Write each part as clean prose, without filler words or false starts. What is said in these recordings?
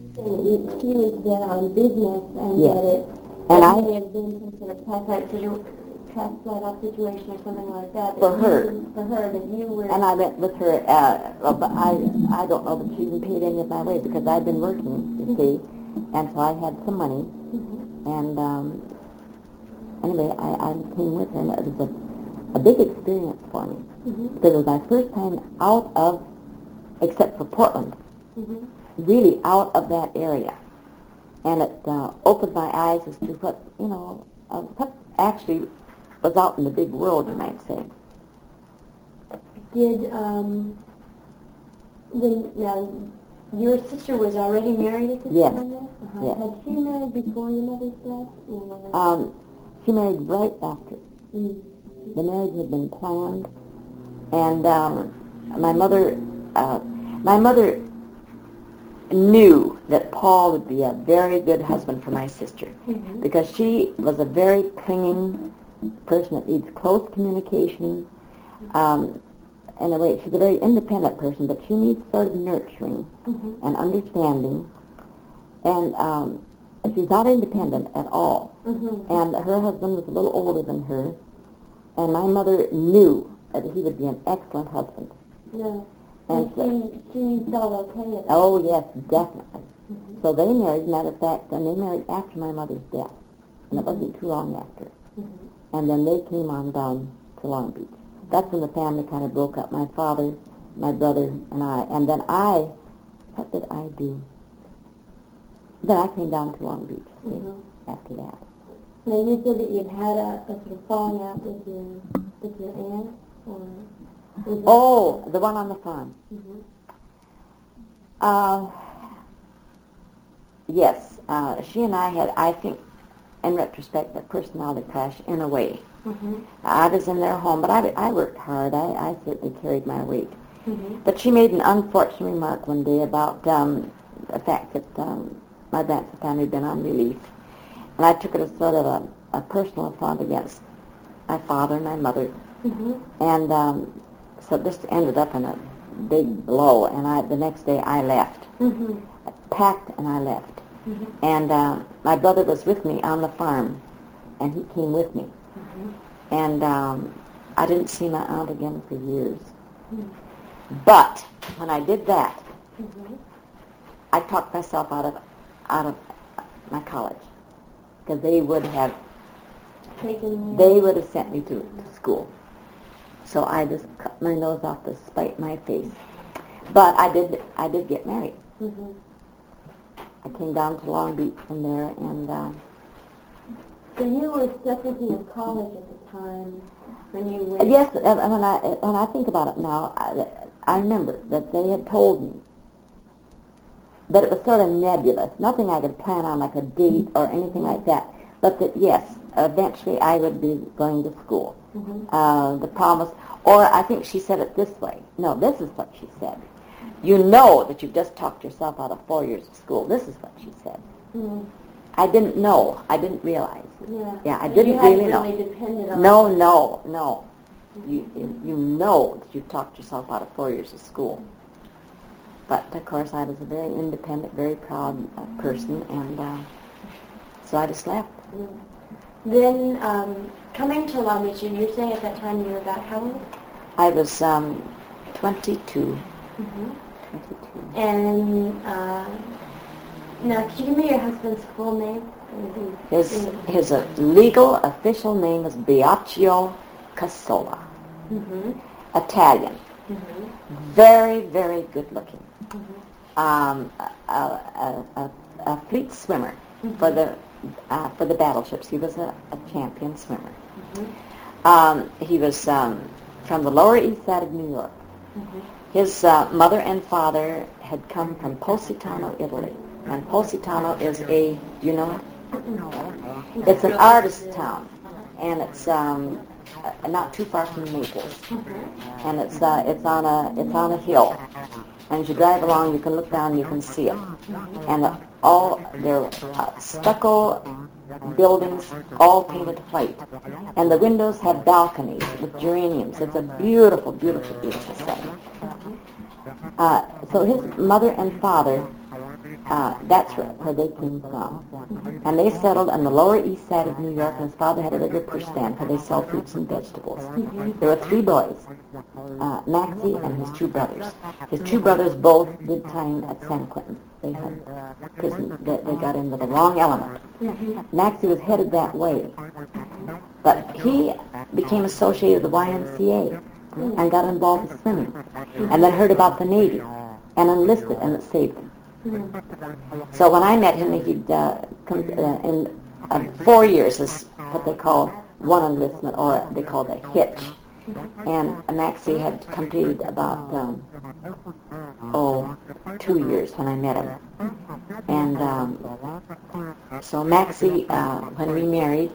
She was there on business, and Yes. that it And I- may have been some sort of trust situation or something like that. For her. For her, that you were... And I went with her, but I don't know that she even paid any of my way because I'd been working, you see, and so I had some money. And anyway, I came with her, and it was a big experience for me. Because it was my first time out of, except for Portland, really out of that area. And it opened my eyes as to what, what actually was out in the big world, you might say. Now, your sister was already married at this Yes. time? Yes. Had she married before your mother's death? She married right after. The marriage had been planned, and my mother knew that Paul would be a very good husband for my sister, because she was a very clinging person that needs close communication. In a way, she's a very independent person, but she needs sort of nurturing and understanding. And she's not independent at all. And her husband was a little older than her, and my mother knew that he would be an excellent husband. Yeah. And she felt okay at that. Oh, yes, definitely. So they married, matter of fact, and they married after my mother's death. And it wasn't too long after. And then they came on down to Long Beach. That's when the family kind of broke up. My father, my brother, and I. And then what did I do? Then I came down to Long Beach after that. Now, you said that you'd had a sort of falling out with your aunt? Oh, the one on the farm. Yes, she and I had, I think, in retrospect, a personality clash in a way. I was in their home, but I worked hard. I certainly carried my weight. But she made an unfortunate remark one day about the fact that my Branson family had been on relief. And I took it as sort of a personal affront against my father and my mother. And so this ended up in a big blow, and the next day I left. I packed and I left. And my brother was with me on the farm, and he came with me. And I didn't see my aunt again for years. But when I did that, I talked myself out of my college, because they would have sent me to school. So I just cut my nose off to spite my face. But I did get married. I came down to Long Beach from there, and so you were still thinking of college at the time when you went? Yes, when I think about it now, I remember that they had told me that it was sort of nebulous, nothing I could plan on like a date or anything like that, but that yes, eventually I would be going to school. The promise, or I think she said it this way. No, this is what she said. You know that you've just talked yourself out of 4 years of school. This is what she said. I didn't know. I didn't realize. Yeah, I didn't really know. No. You know that you've talked yourself out of 4 years of school. But, of course, I was a very independent, very proud person, and so I just left. Then, coming to Long Beach, and you're saying at that time you were about how old? I was 22. 22. And now, could you give me your husband's full name? His legal official name is Biagio Cassola. Italian. Very, very good looking. A fleet swimmer for the battleships. He was a champion swimmer. He was from the Lower East Side of New York. His mother and father had come from Positano, Italy. And Positano is do you know it? It's an artist town, and it's not too far from Naples. And it's on a hill. And as you drive along, you can look down and you can see it. And they're stucco buildings, all painted white. And the windows have balconies with geraniums. It's a beautiful, beautiful, beautiful setting. So his mother and father That's where they came from. And they settled on the Lower East Side of New York, and his father had a regular push stand where they sell fruits and vegetables. There were 3 boys, Maxie and his 2 brothers. His 2 brothers both did time at San Quentin. They had prison. They got in with the wrong element. Maxie was headed that way. But he became associated with the YMCA and got involved with swimming, and then heard about the Navy and enlisted, and it saved him. So when I met him, he'd come in 4 years is what they call one enlistment, or they call it a hitch. And Maxie had completed about 2 years when I met him. And so Maxie, when we married,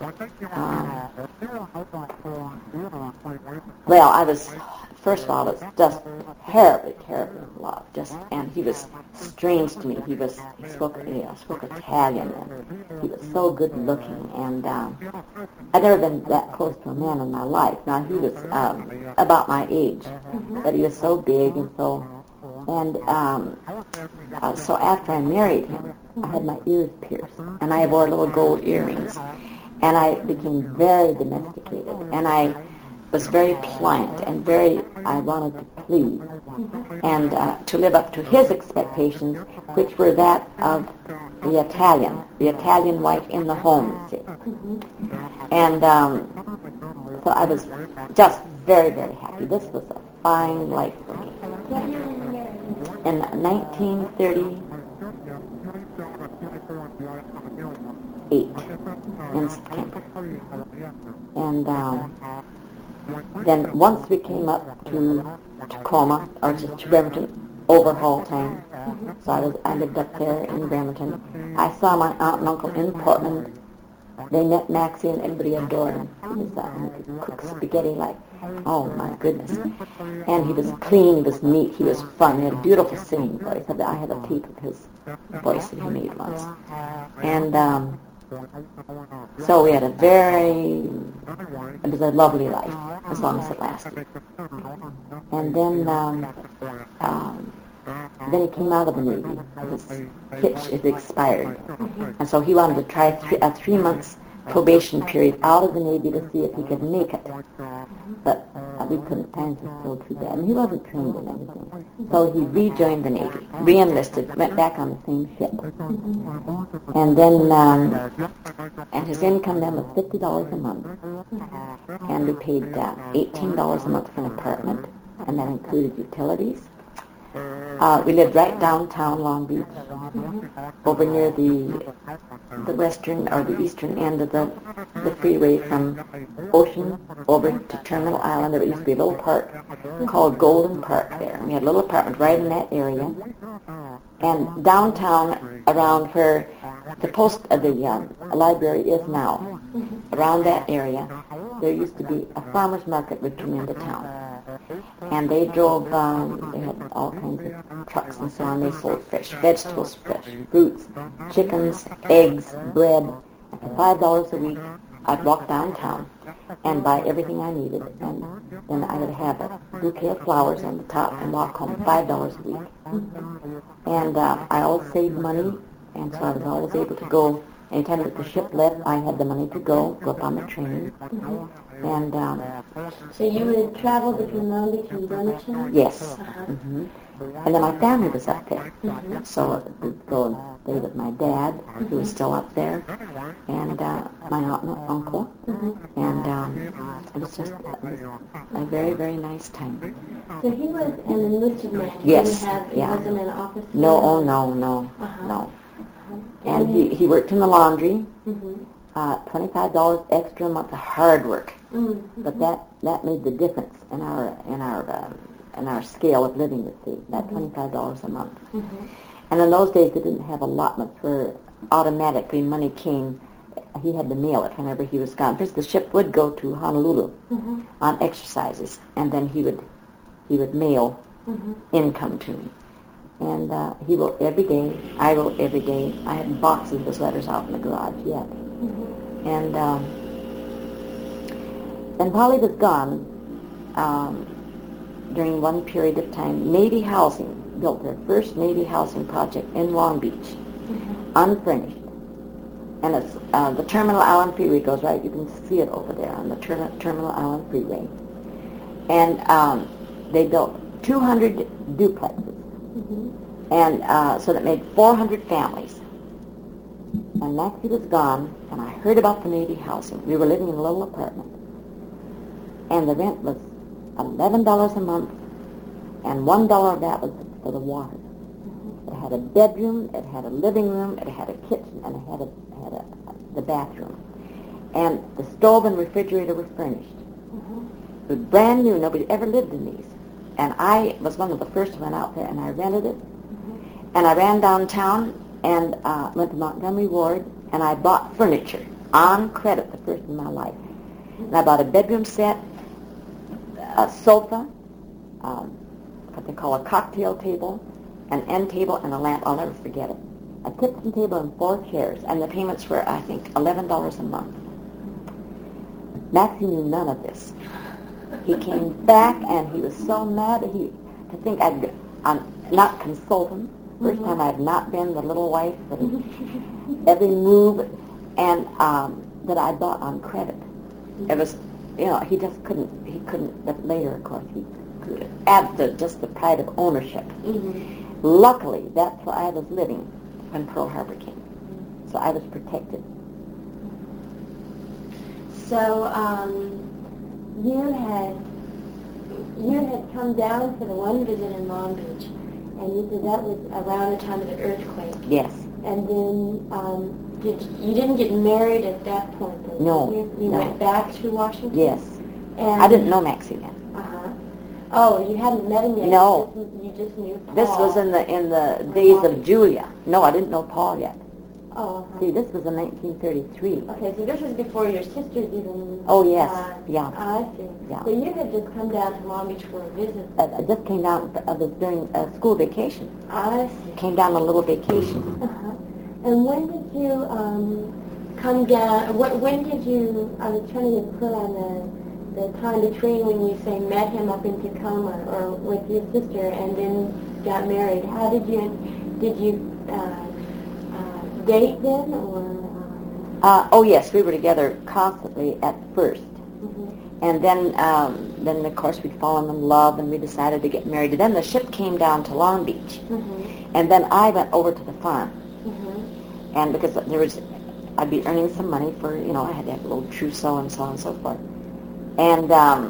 well, I was, first of all, it was just terribly in love. And he was strange to me. He spoke Italian, and he was so good looking. And I'd never been that close to a man in my life. Now, he was about my age, but he was so big and so. And so after I married him, I had my ears pierced, and I wore little gold earrings. And I became very domesticated, and I was very pliant and I wanted to please and to live up to his expectations, which were that of the Italian wife in the home, you see. And so I was just very happy. This was a fine life for me. In 1938, in September. And then once we came up to Tacoma, or to Bremerton, overhaul time. So I lived up there in Bremerton. I saw my aunt and uncle in Portland. They met Maxie, and everybody adored him. He could cook spaghetti like, oh my goodness. And he was clean, he was neat, he was fun. He had a beautiful singing voice. I had a tape of his voice that he made once. And so we had it was a lovely life, as long as it lasted. And then he came out of the Navy. His hitch had expired. And so he wanted to try a 3 months probation period out of the Navy to see if he could make it. But we couldn't, times were still too bad. And he wasn't trained in anything. So he rejoined the Navy, re-enlisted, went back on the same ship. And then, and his income then was $50 a month. And we paid $18 a month for an apartment, and that included utilities. We lived right downtown Long Beach, over near the western or the eastern end of the freeway from Ocean over to Terminal Island. There used to be a little park called Golden Park there. And we had a little apartment right in that area. And downtown, around where the library is now, around that area, there used to be a farmer's market would come into town. And they drove, they had all kinds of trucks and so on. They sold fresh vegetables, fresh fruits, chickens, eggs, bread. And for $5 a week, I'd walk downtown and buy everything I needed. And then I would have a bouquet of flowers on the top and walk home $5 a week. And I always saved money, and so I was always able to go. Anytime that the ship left, I had the money to go up on the train. And so you would travel between Long Beach and Bremerton? Yes. And then my family was up there. So we'd go and stay with my dad, who was still up there, and my aunt and uncle. And it was just a very, very nice time. So he was an enlisted man? Yes. He wasn't an officer? No. And he worked in the laundry, $25 extra a month of hard work. But that made the difference in our scale of living, you see, that $25 a month. And in those days, they didn't have allotments where automatically money came. He had to mail it whenever he was gone. First, the ship would go to Honolulu on exercises, and then he would mail income to me. And he wrote every day. I wrote every day. I had boxes of his letters out in the garage yet. And while he was gone, during one period of time, Navy housing built their first Navy housing project in Long Beach, unfurnished. And it's the Terminal Island Freeway goes right. You can see it over there on the Terminal Island Freeway. And they built 200 duplexes, and so that made 400 families. And Maxie was gone, and I heard about the Navy housing. We were living in a little apartment, and the rent was $11 a month, and $1 of that was for the water. It had a bedroom, it had a living room, it had a kitchen, and it had the bathroom. And the stove and refrigerator were furnished. It was brand new. Nobody ever lived in these. And I was one of the first who went out there, and I rented it. And I ran downtown and went to Montgomery Ward, and I bought furniture on credit, the first in my life. And I bought a bedroom set, a sofa, what they call a cocktail table, an end table, and a lamp. I'll never forget it. A kitchen table and 4 chairs, and the payments were, I think, $11 a month. Maxie knew none of this. He came back, and he was so mad to think I'd not consult him. First time I'd not been the little wife that every move, and that I bought on credit. It was, he just couldn't, but later, of course, he could add just the pride of ownership. Luckily, that's where I was living when Pearl Harbor came. So I was protected. So you had come down for the one visit in Long Beach, and you said that was around the time of the earthquake. Yes. And then you didn't get married at that point, though? No. You went back to Washington? Yes. And I didn't know Maxie then. Oh, you hadn't met him yet? No. You just knew Paul. This was in the days of Julia. No, I didn't know Paul yet. Oh. See, this was in 1933. Okay, so this was before your sisters even... Oh, yes. Yeah. I see. Yeah. So you had just come down to Long Beach for a visit. I just came down, I was during school vacation. I see. Came down on a little vacation. And when did you come down, when did you, I was trying to put on the time between when you say met him up in Tacoma or with your sister and then got married. How did you date then or? Oh yes, we were together constantly at first. And then of course we'd fallen in love and we decided to get married. And then the ship came down to Long Beach. And then I went over to the farm. And because I'd be earning some money for, I had to have a little trousseau and so on and so forth. And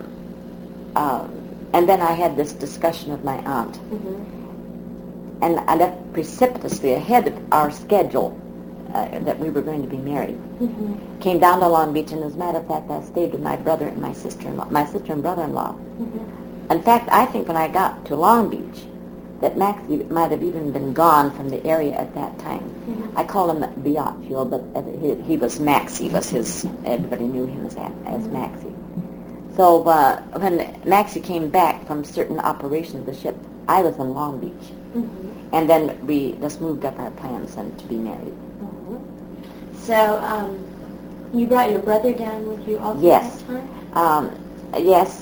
then I had this discussion with my aunt. And I left precipitously ahead of our schedule that we were going to be married. Came down to Long Beach, and as a matter of fact, I stayed with my brother and my sister-in-law, my sister and brother-in-law. In fact, I think when I got to Long Beach, that Maxie might have even been gone from the area at that time. I call him Biagio, but he was Maxie, was his, everybody knew him as Maxie. So when Maxie came back from certain operations of the ship, I was in Long Beach. And then we just moved up our plans and to be married. So you brought your brother down with you also Yes. that time? Yes.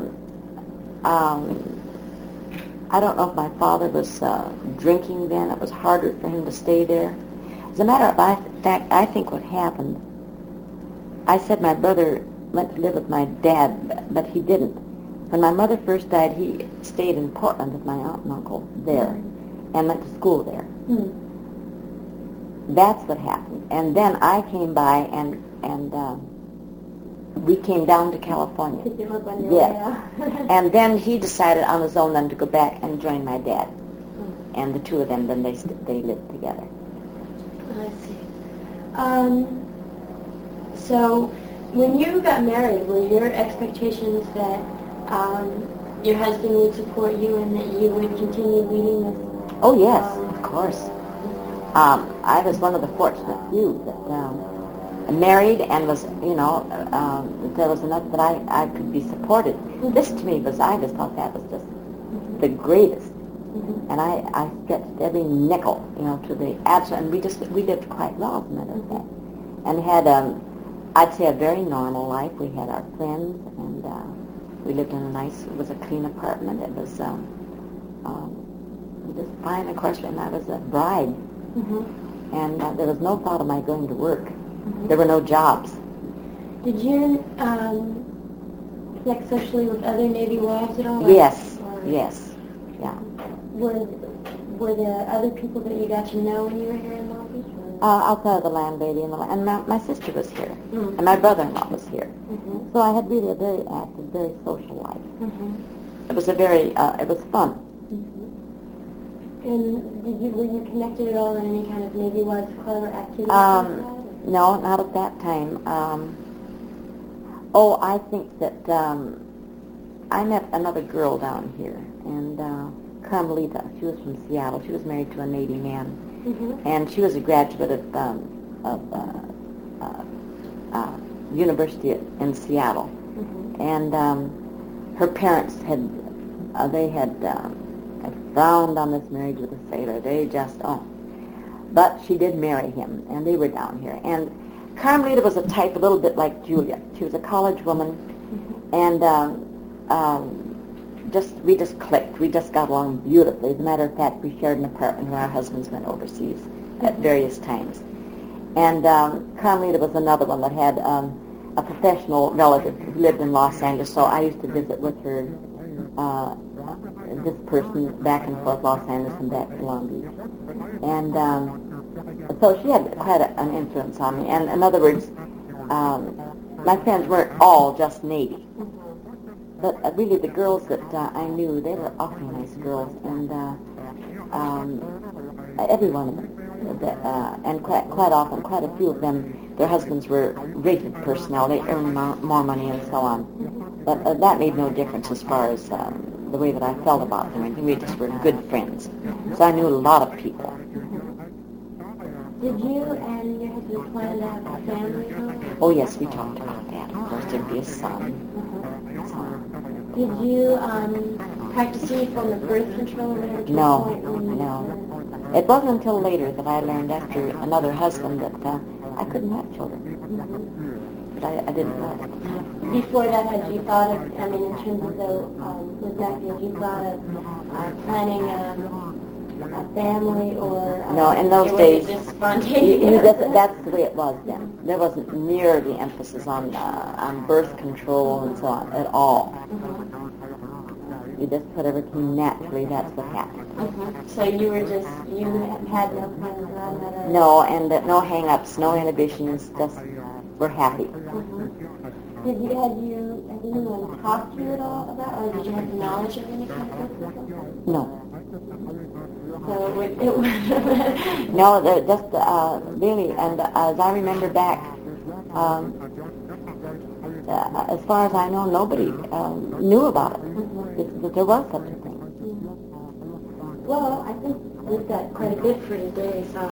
I don't know if my father was drinking then. It was harder for him to stay there. As a matter of fact, I think what happened, I said my brother went to live with my dad, but he didn't. When my mother first died, he stayed in Portland with my aunt and uncle there and went to school there. That's what happened. And then I came by and we came down to California. Yes. And then he decided on his own then to go back and join my dad. And the two of them, then they lived together. I see. So when you got married, were your expectations that your husband would support you and that you would continue leading this? Oh, yes, of course. I was one of the fortunate few that married and was, there was enough that I could be supported. This to me was, I just thought that was just the greatest. And I stretched every nickel, to the absolute, and we lived quite well, as a matter of fact. And had, I'd say, a very normal life. We had our friends, and we lived in it was a clean apartment. It was, just fine, of course, and I was a bride. And there was no thought of my going to work. There were no jobs. Did you connect socially with other Navy wives at all? Yes, yes, yeah. Were there other people that you got to know when you were here in Long Beach? Outside of the landlady, and my sister was here, and my brother-in-law was here. So I had really a very active, very social life. It was it was fun. And were you connected at all in any kind of Navy Wives Club or activity? No, not at that time. I think that I met another girl down here, and Carmelita. She was from Seattle. She was married to a Navy man, and she was a graduate of university in Seattle. And her parents had frowned on this marriage with a sailor. They just But she did marry him, and they were down here. And Carmelita was a type a little bit like Julia. She was a college woman, and we just clicked. We just got along beautifully. As a matter of fact, we shared an apartment where our husbands went overseas at various times. And Carmelita was another one that had a professional relative who lived in Los Angeles, so I used to visit with her, this person, back and forth, Los Angeles and back to Long Beach. And so she had quite an influence on me. And in other words, my friends weren't all just Navy. But really the girls that I knew, they were awfully nice girls. And every one of them. And quite often, quite a few of them, their husbands were rated personnel. They earned more money and so on. But that made no difference as far as the way that I felt about them. We just were good friends. So I knew a lot of people. Did you and your husband plan to have a family? Oh, yes, we talked about that. Of course, there'd be a son. Did you practice any form of birth control? No. It wasn't until later that I learned, after another husband, that I couldn't have children. But I didn't know. Before that, had you thought of, in terms of with Matthew, had you thought of planning a family or... No, in those days, just spontaneous? that's the way it was then. There wasn't near the emphasis on birth control and so on at all. You just put everything naturally, that's what happened. So you had no plans around that? No, and no hang-ups, no inhibitions, just we're happy. Had anyone talked to you at all about, or did you have knowledge of any kind of birth control? No. So No, just really, and as I remember back, as far as I know, nobody knew about it, that there was such a thing. Well, I think we've got quite a bit for today, so